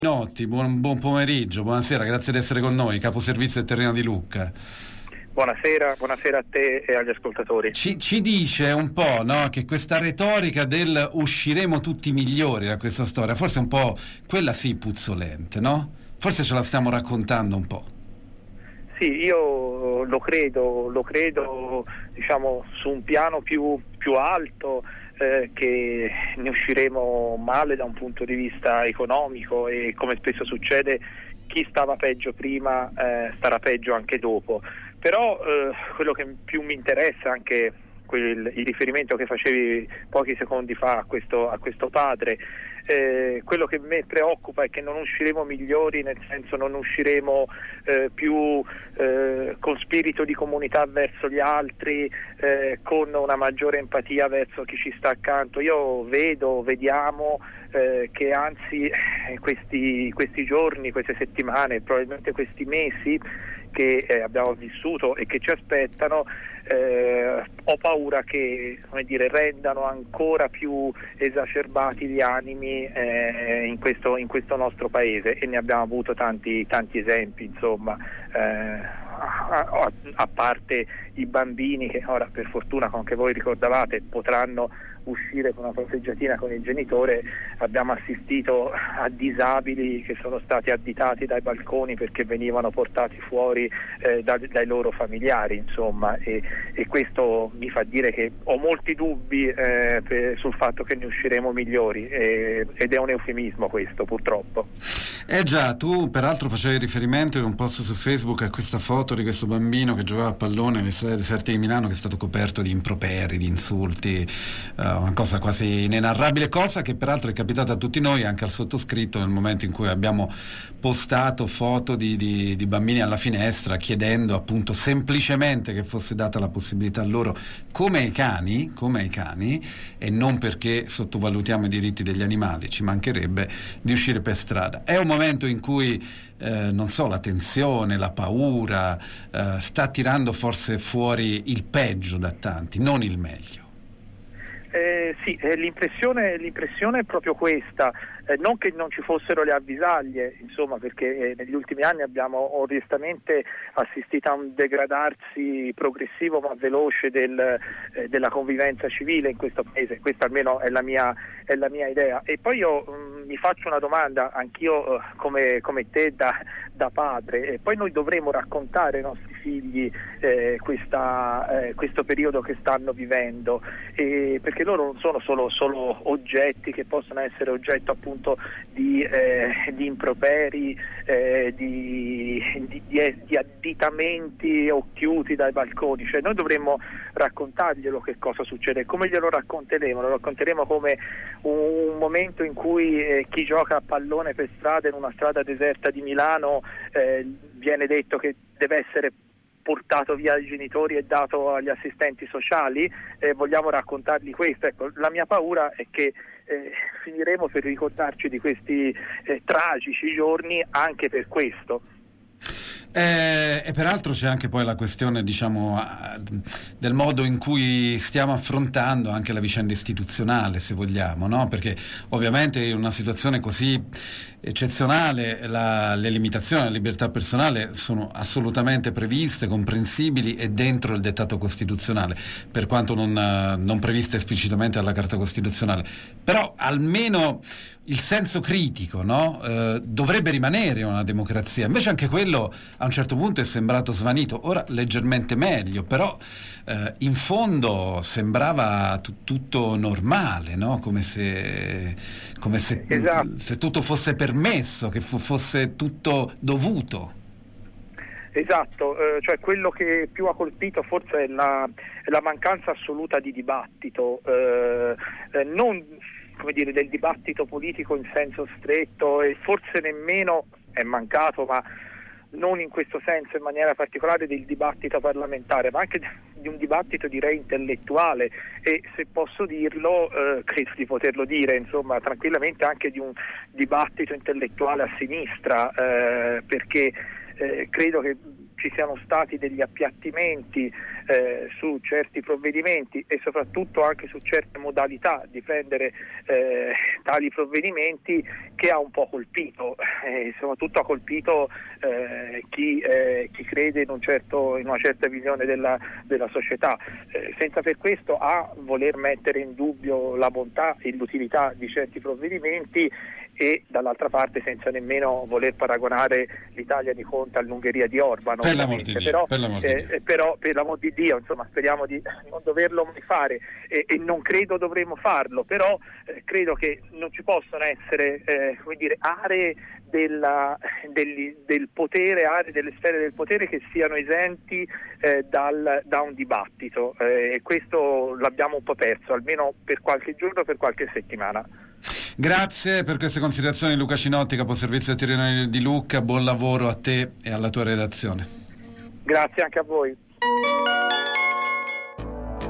Notti, buon pomeriggio, buonasera, grazie di essere con noi, capo servizio del Terreno di Lucca. Buonasera a te e agli ascoltatori. Ci dice un po', no, che questa retorica del usciremo tutti migliori da questa storia, forse un po' quella sì puzzolente, no? Forse ce la stiamo raccontando un po'. Sì, io lo credo, diciamo, su un piano più alto, che ne usciremo male da un punto di vista economico e, come spesso succede, chi stava peggio prima starà peggio anche dopo. Però quello che più mi interessa, anche il riferimento che facevi pochi secondi fa a questo padre, quello che me preoccupa è che non usciremo migliori, nel senso non usciremo più con spirito di comunità verso gli altri, con una maggiore empatia verso chi ci sta accanto. Vediamo che anzi questi giorni, queste settimane, probabilmente questi mesi che abbiamo vissuto e che ci aspettano, ho paura che, come dire, rendano ancora più esacerbati gli animi in questo nostro paese, e ne abbiamo avuto tanti esempi, insomma, a parte i bambini che ora, per fortuna, come anche voi ricordavate, potranno uscire con una passeggiatina con il genitore. Abbiamo assistito a disabili che sono stati additati dai balconi perché venivano portati fuori dai loro familiari, insomma, e questo mi fa dire che ho molti dubbi sul fatto che ne usciremo migliori, ed è un eufemismo questo, purtroppo. Già, tu peraltro facevi riferimento in un post su Facebook a questa foto di questo bambino che giocava a pallone nelle strade deserte di Milano, che è stato coperto di improperi, di insulti, una cosa quasi inenarrabile, cosa che peraltro è capitata a tutti noi, anche al sottoscritto, nel momento in cui abbiamo postato foto di bambini alla finestra, chiedendo appunto semplicemente che fosse data la possibilità a loro, come ai cani, e non perché sottovalutiamo i diritti degli animali, ci mancherebbe, di uscire per strada. È un momento in cui non so, la tensione, la paura sta tirando forse fuori il peggio da tanti, non il meglio. Sì, l'impressione è proprio questa, non che non ci fossero le avvisaglie, insomma, perché negli ultimi anni abbiamo onestamente assistito a un degradarsi progressivo ma veloce della convivenza civile in questo paese. Questa almeno è la mia idea. E poi io mi faccio una domanda, anch'io come te da padre, e poi noi dovremo raccontare ai nostri figli questo periodo che stanno vivendo, perché loro non sono solo oggetti che possono essere oggetto appunto di improperi, di additamenti occhiuti dai balconi. Cioè noi dovremmo raccontarglielo che cosa succede. Come glielo racconteremo? Lo racconteremo come un momento in cui chi gioca a pallone per strada, in una strada deserta di Milano, viene detto che deve essere portato via ai genitori e dato agli assistenti sociali. Vogliamo raccontargli questo. Ecco, la mia paura è che finiremo per ricordarci di questi tragici giorni anche per questo. E peraltro c'è anche poi la questione, diciamo, del modo in cui stiamo affrontando anche la vicenda istituzionale, se vogliamo, no? Perché ovviamente in una situazione così eccezionale le limitazioni alla libertà personale sono assolutamente previste, comprensibili e dentro il dettato costituzionale, per quanto non previste esplicitamente dalla Carta Costituzionale. Però almeno il senso critico, no? Dovrebbe rimanere una democrazia. Invece anche quello a un certo punto è sembrato svanito, ora leggermente meglio, però in fondo sembrava tutto normale, no? Come se Esatto. se tutto fosse permesso, che fosse tutto dovuto. Esatto, cioè quello che più ha colpito forse è la mancanza assoluta di dibattito, non, come dire, del dibattito politico in senso stretto, e forse nemmeno è mancato, ma non in questo senso in maniera particolare, del dibattito parlamentare, ma anche di un dibattito, direi, intellettuale, e se posso dirlo, credo di poterlo dire, insomma, tranquillamente anche di un dibattito intellettuale a sinistra, perché credo che ci siano stati degli appiattimenti su certi provvedimenti e soprattutto anche su certe modalità di prendere tali provvedimenti, che ha un po' colpito, soprattutto ha colpito chi crede in una certa visione della società, senza per questo voler mettere in dubbio la bontà e l'utilità di certi provvedimenti, e dall'altra parte senza nemmeno voler paragonare l'Italia di Conte all'Ungheria di Orban, per l'amor di Dio, però per l'amor di Dio, insomma, speriamo di non doverlo mai fare, e non credo dovremo farlo, però credo che non ci possono essere aree del potere, aree delle sfere del potere che siano esenti da un dibattito, e questo l'abbiamo un po' perso, almeno per qualche giorno, per qualche settimana. Grazie per queste considerazioni, Luca Cinotti, caposervizio del Tirreno di Lucca. Buon lavoro a te e alla tua redazione. Grazie anche a voi.